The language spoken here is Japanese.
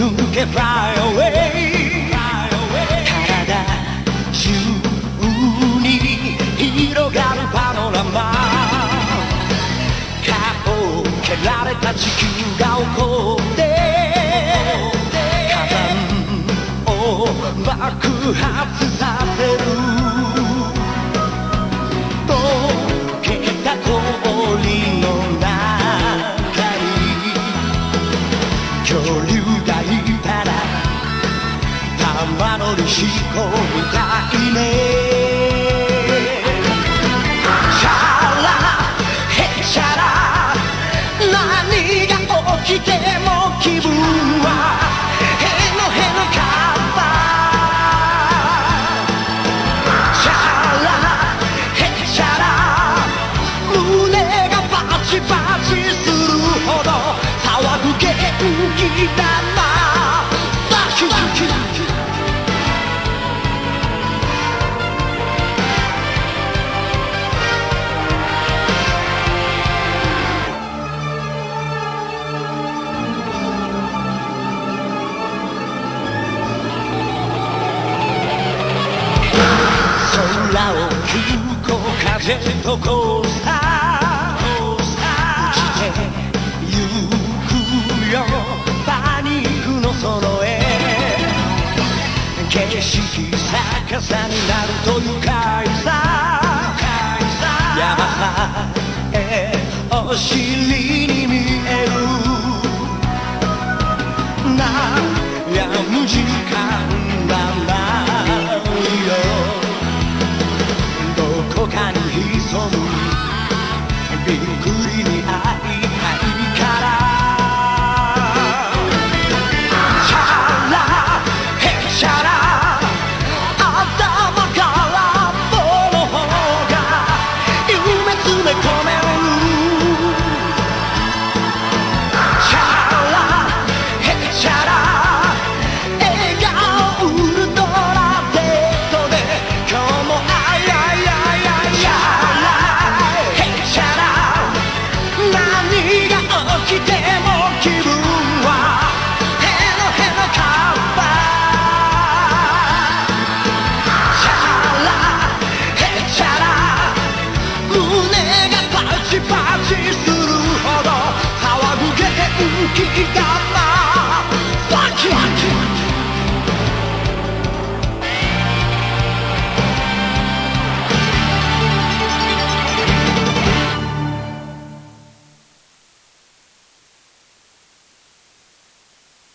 抜け Fly away 体中に広がるパノラマ顔を蹴られた地球が起こって火山を爆発させる溶けた氷の中に恐竜がいたら玉乗りしこみたいねチャラヘチャラ何が起きても気分はへのへのかったチャラヘチャラ胸がバチバチするほど騒ぐ元気だなバキュキュキュ空を吹く風とコースター落ちてゆくよパニックの園へ景色逆さになると愉快さ山さえお尻に見える悩む時間はないよどこかに潜むびっくりに